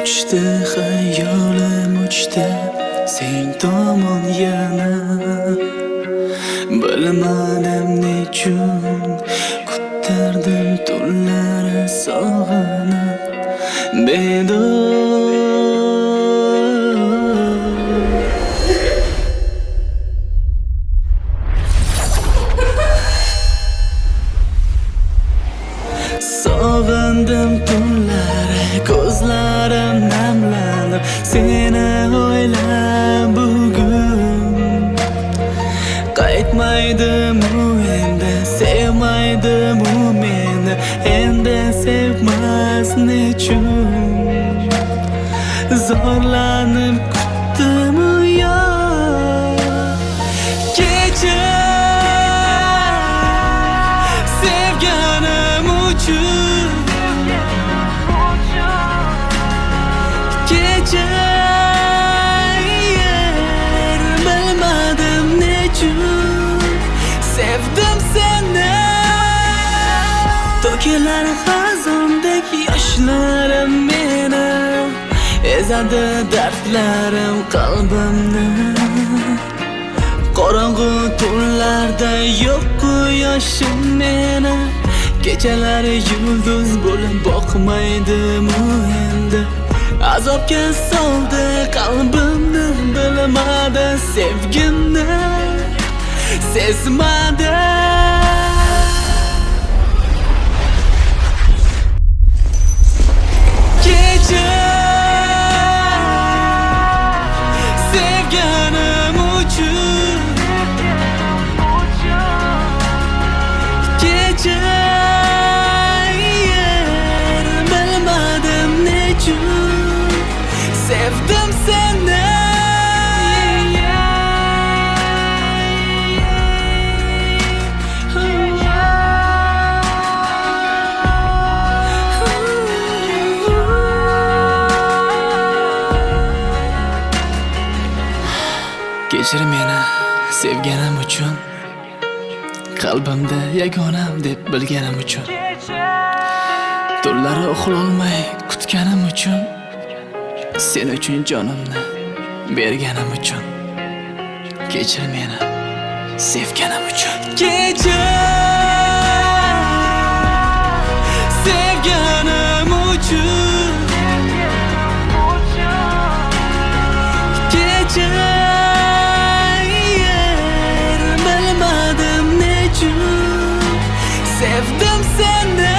Uchdi xayolim uchdi sen tomon yana bilmadim nechun kutardim tunlari sog'inib bedor sog'indim tunlari ko'zlarim namlanib seni o'ylab bugun qaytmaydim u endi sevmaydim u meni endi sevmas nechun zorlanib kutdim u yo'q kecha sevganim uchun kecha bilmadim nechun sevdim seni to'kilar xazondek yoshlarim meni ezadi dardlarim qalbimni qorong'u tunlarda yo'q quyoshim meni kechalari yulduz bo'lib boqmaydim u endi azobga soldi qalbimni bilmadi sevgimni sezmadi kecha sevganim uchun kecha bilmadim nechun sevdim seni kechir meni sevganim uchun qalbimda yagonam deb bilganim uchun tunlari uxlolmay kutganim uchun sen uchun jonimni berganim uchun kechir meni sevganim uchun kecha sevganim uchun kecha bilmadim nechun sevdim seni